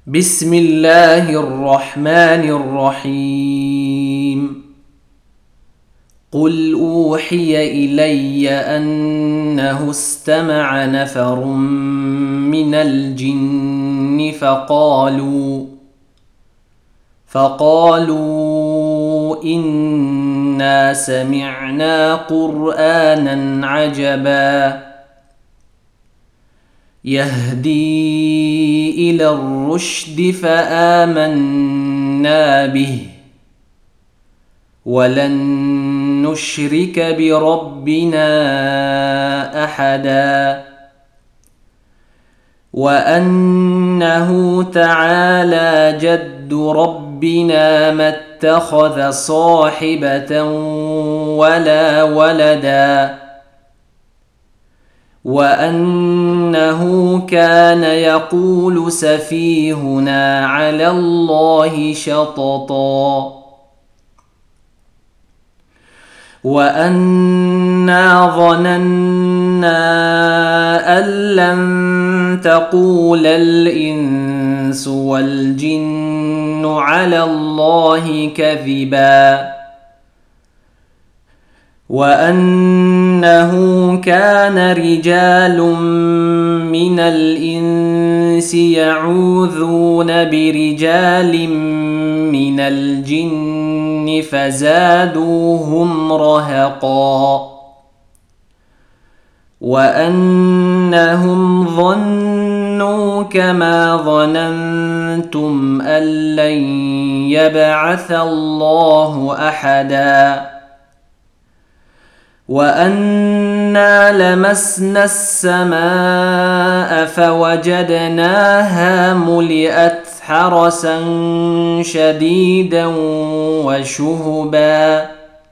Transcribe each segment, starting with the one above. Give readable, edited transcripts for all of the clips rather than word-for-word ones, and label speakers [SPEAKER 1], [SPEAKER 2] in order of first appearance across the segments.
[SPEAKER 1] بسم الله الرحمن الرحيم. قل أوحي إلي أنه استمع نفر من الجن فقالوا إنا سمعنا قرآنا عجبا يهدي إلى الرشد فآمنا به ولن نشرك بربنا أحدا وأنه تعالى جد ربنا ما اتخذ صاحبة ولا ولدا وأنه كان يقول سفيهنا على الله شططا وأنا ظننا أن لن تقول الإنس والجن على الله كذبا وأنه كان رجال من الإنس يعوذون برجال من الجن فزادوهم رهقا وأنهم ظنوا كما ظننتم أن لن يبعث الله أحدا وأنا لمسنا السماء فوجدناها ملئت حرسا شديدا وشهبا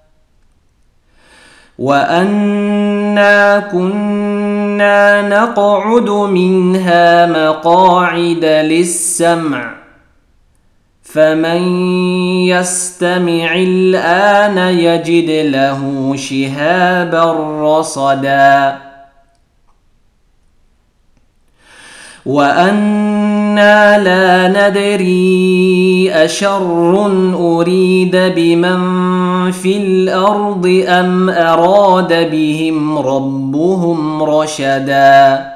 [SPEAKER 1] وأنا كنا نقعد منها مقاعد للسمع فمن يستمع الآن يجد له شهابا رصدا وأنا لا ندري أشر أريد بمن في الأرض أم أراد بهم ربهم رشدا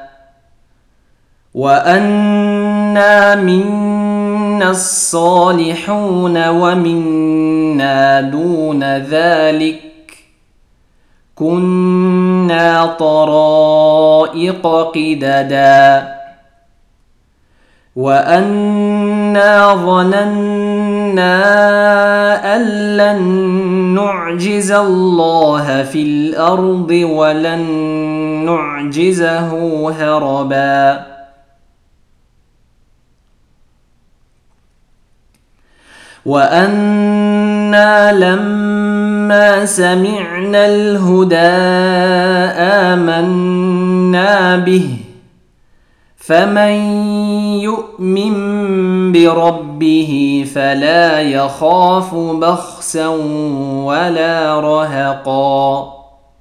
[SPEAKER 1] وأنا منا الصالحون ومنا دون ذلك كنا طرائق قددا وأنا ظننا أن لن نعجز الله في الأرض ولن نعجزه هربا وأنا لما سمعنا الهدى آمنا به فمن يؤمن بربه فلا يخاف بخسا ولا رهقا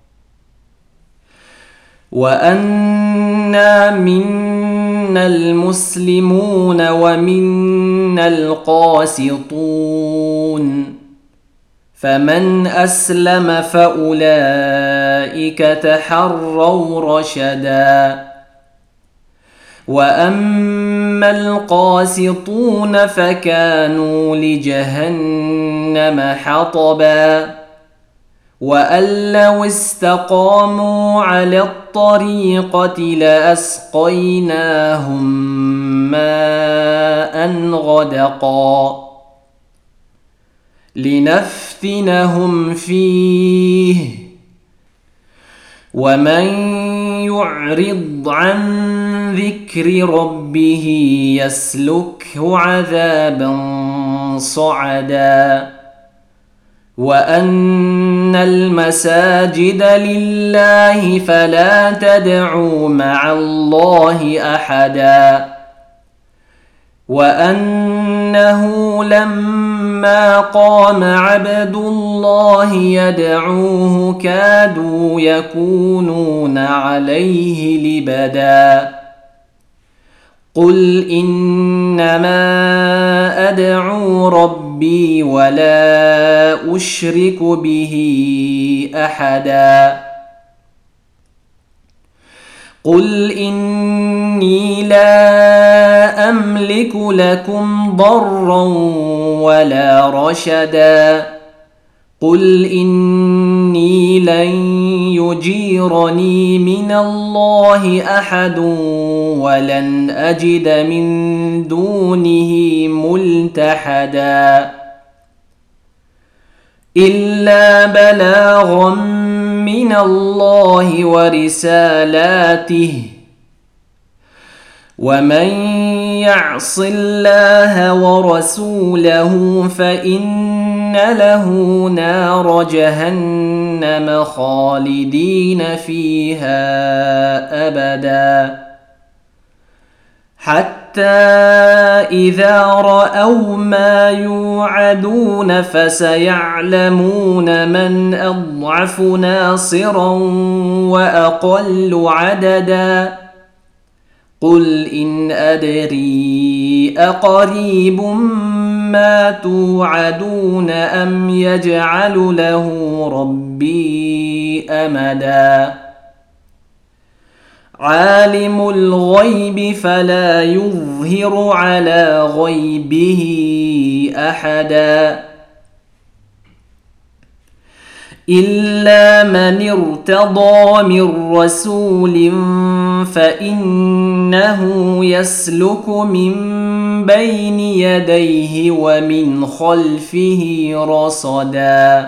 [SPEAKER 1] وأنا منا المسلمون ومنا القاسطون فمن أسلم فأولئك تحروا رشدا وأما القاسطون فكانوا لجهنم حطبا وأن لو استقاموا على الطريقة لأسقيناهم ماء غدقا لنفتنهم فيه ومن يعرض عن ذكر ربه يسلكه عذابا صعدا وأن المساجد لله فلا تدعوا مع الله أحدا وأنه لما قام عبد الله يدعوه كادوا يكونون عليه لبدا قل إنما أدعو ربي ولا أشرك به أحدا قل إني لا أملك لكم ضرا ولا رشدا قل إني لن يجيرني من الله أحد ولن أجد من دونه ملتحدا إلا بلاغا من الله ورسالاته ومن يعص الله ورسوله فإن له نار جهنم خالدين فيها أبدا حتى إذا رأوا ما يوعدون فسيعلمون من أضعف ناصرا وأقل عددا قل إن أدري أقريب ما توعدون أم يجعل له ربي أمدا عالم الغيب فلا يظهر على غيبه أحدا إلا من ارتضى من رسول فإنه يسلك من بين يديه ومن خلفه رصدا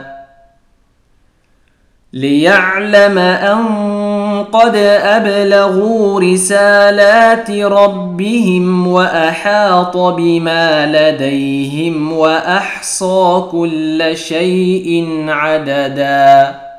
[SPEAKER 1] ليعلم أن قد أبلغوا رسالات ربهم وأحاط بما لديهم وأحصى كل شيء عددا